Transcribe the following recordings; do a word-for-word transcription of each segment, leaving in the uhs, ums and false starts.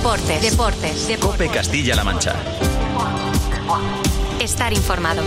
Deportes, deportes, deportes. COPE Castilla-La Mancha. Estar informado.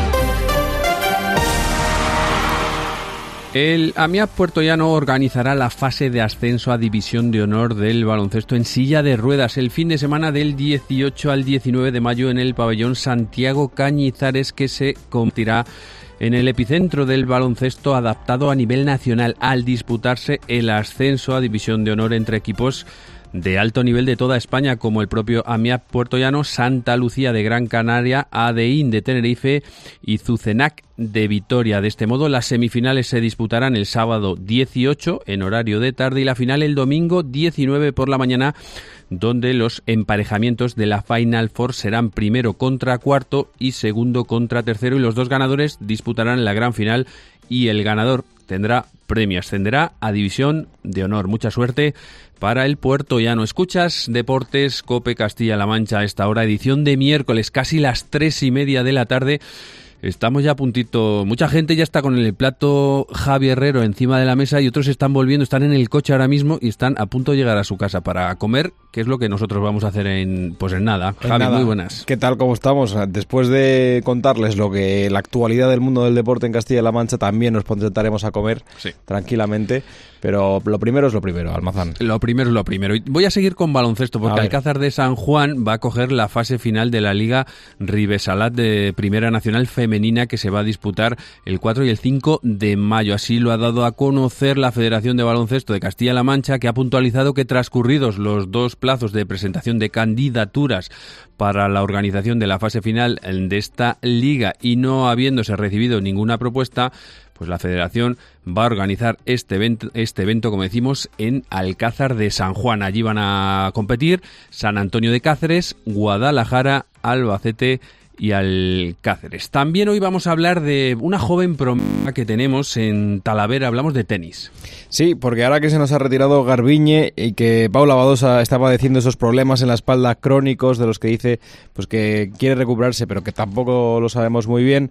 El AMIAP Puertollano organizará la fase de ascenso a División de Honor del baloncesto en silla de ruedas el fin de semana del dieciocho al diecinueve de mayo en el pabellón Santiago Cañizares, que se convertirá en el epicentro del baloncesto adaptado a nivel nacional al disputarse el ascenso a División de Honor entre equipos de alto nivel de toda España, como el propio AMIAP Puertollano, Santa Lucía de Gran Canaria, ADIN de Tenerife y Zucenac de Vitoria. De este modo, las semifinales se disputarán el sábado dieciocho en horario de tarde y la final el domingo diecinueve por la mañana, donde los emparejamientos de la Final Four serán primero contra cuarto y segundo contra tercero, y los dos ganadores disputarán la gran final y el ganador tendrá premio, ascenderá a División de Honor. Mucha suerte para el puertollano. Escuchas Deportes COPE Castilla-La Mancha a esta hora, edición de miércoles, casi las tres y media de la tarde. Estamos ya a puntito. Mucha gente ya está con el plato Javi Herrero encima de la mesa y otros están volviendo, están en el coche ahora mismo y están a punto de llegar a su casa para comer, que es lo que nosotros vamos a hacer en pues en nada. En Javi, nada. muy buenas. ¿Qué tal? ¿Cómo estamos? Después de contarles lo que la actualidad del mundo del deporte en Castilla-La Mancha, también nos sentaremos a comer Sí. tranquilamente. Pero lo primero es lo primero, Almazán. Lo primero es lo primero. Y voy a seguir con baloncesto porque A ver. Alcázar de San Juan va a coger la fase final de la Liga Ribesalat de Primera Nacional Femenina, que se va a disputar el cuatro y el cinco de mayo. Así lo ha dado a conocer la Federación de Baloncesto de Castilla-La Mancha, que ha puntualizado que transcurridos los dos plazos de presentación de candidaturas para la organización de la fase final de esta liga y no habiéndose recibido ninguna propuesta, pues la Federación va a organizar este evento, este evento, como decimos, en Alcázar de San Juan. Allí van a competir San Antonio de Cáceres, Guadalajara, Albacete y Alcáceres. También hoy vamos a hablar de una joven promesa que tenemos en Talavera. Hablamos de tenis. Sí, porque ahora que se nos ha retirado Garbiñe y que Paula Badosa está padeciendo esos problemas en la espalda crónicos de los que dice pues que quiere recuperarse, pero que tampoco lo sabemos muy bien,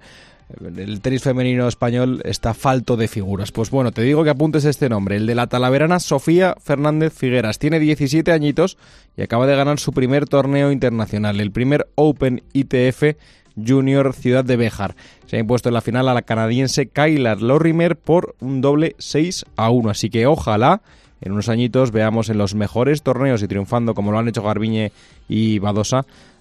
el tenis femenino español está falto de figuras. Pues bueno, te digo que apuntes este nombre, el de la talaverana Sofía Fernández Figueras. Tiene diecisiete añitos y acaba de ganar su primer torneo internacional, el primer Open I T F Junior Ciudad de Béjar. Se ha impuesto en la final a la canadiense Kayla Lorimer por un doble seis a uno, así que ojalá en unos añitos veamos en los mejores torneos y triunfando como lo han hecho Garbiñe y Badosa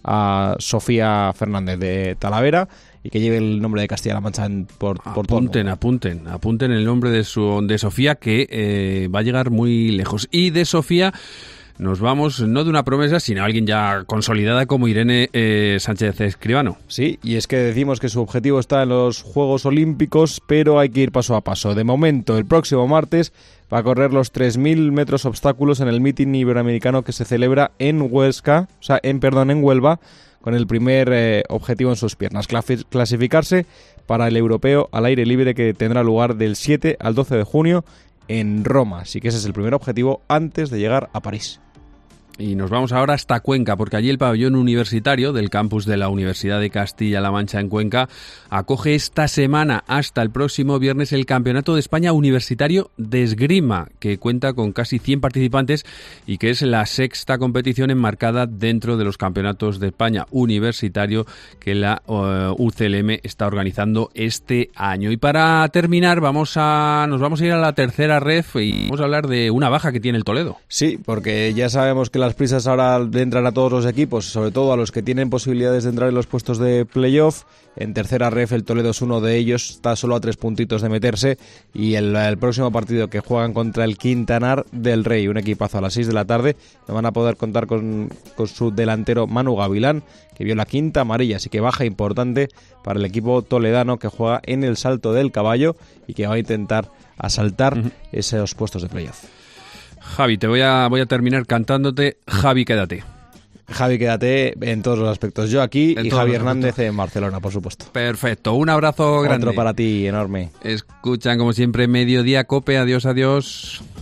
a Sofía Fernández de Talavera y que lleve el nombre de Castilla-La Mancha en, por, por todo. Apunten, apunten, apunten el nombre de su de Sofía, que eh, va a llegar muy lejos. Y de Sofía nos vamos, no de una promesa, sino a alguien ya consolidada como Irene eh, Sánchez Escribano. Sí, y es que decimos que su objetivo está en los Juegos Olímpicos, pero hay que ir paso a paso. De momento, el próximo martes va a correr los tres mil metros obstáculos en el meeting iberoamericano que se celebra en Huesca, o sea, en perdón, en Huelva, con el primer eh, objetivo en sus piernas, clasificarse para el europeo al aire libre que tendrá lugar del siete al doce de junio en Roma. Así que ese es el primer objetivo antes de llegar a París. Y nos vamos ahora hasta Cuenca, porque allí el pabellón universitario del campus de la Universidad de Castilla-La Mancha en Cuenca acoge esta semana hasta el próximo viernes el Campeonato de España Universitario de Esgrima, que cuenta con casi cien participantes y que es la sexta competición enmarcada dentro de los Campeonatos de España Universitario que la uh, U C L M está organizando este año. Y para terminar vamos a nos vamos a ir a la tercera ref y vamos a hablar de una baja que tiene el Toledo. Sí, porque ya sabemos que la las prisas ahora entran a todos los equipos, sobre todo a los que tienen posibilidades de entrar en los puestos de playoff. En tercera ref el Toledo es uno de ellos, está solo a tres puntitos de meterse y el, el próximo partido que juegan contra el Quintanar del Rey, un equipazo a las seis de la tarde, no van a poder contar con, con su delantero Manu Gavilán, que vio la quinta amarilla, así que baja importante para el equipo toledano que juega en el Salto del Caballo y que va a intentar asaltar uh-huh. esos puestos de playoff. Javi, te voy a voy a terminar cantándote Javi, quédate. Javi, quédate en todos los aspectos. Yo aquí en y Javi Hernández aspectos. En Barcelona, por supuesto. Perfecto, un abrazo grande. Otro para ti, enorme. Escuchan como siempre Mediodía Cope, adiós, adiós.